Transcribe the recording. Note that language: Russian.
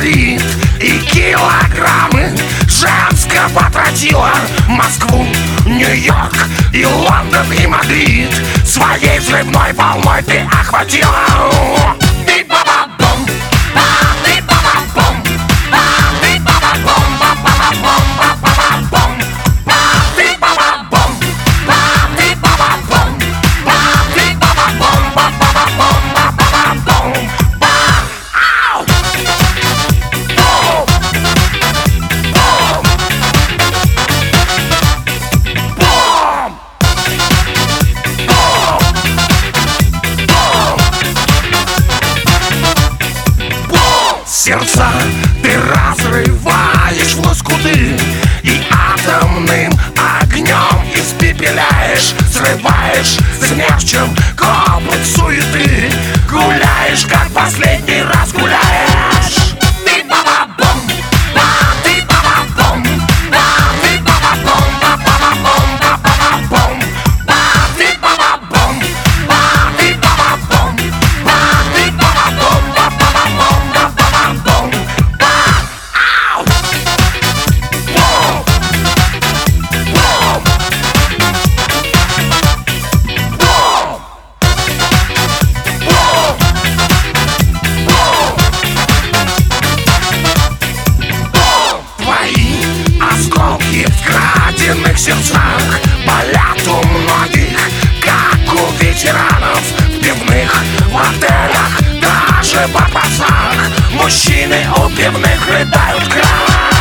Мадрид и килограммы женского потратила. Москву, Нью-Йорк и Лондон и Мадрид своей взрывной волной ты охватила. Сердца ты разрываешь в лоскуты и атомным огнем испепеляешь, срываешь смерчем комплекс суеты. Гуляешь, как последний раз гуляешь. В сердцах болят у многих, как у ветеранов. В пивных, в отелях, даже в барбасах мужчины у пивных рыдают кровь.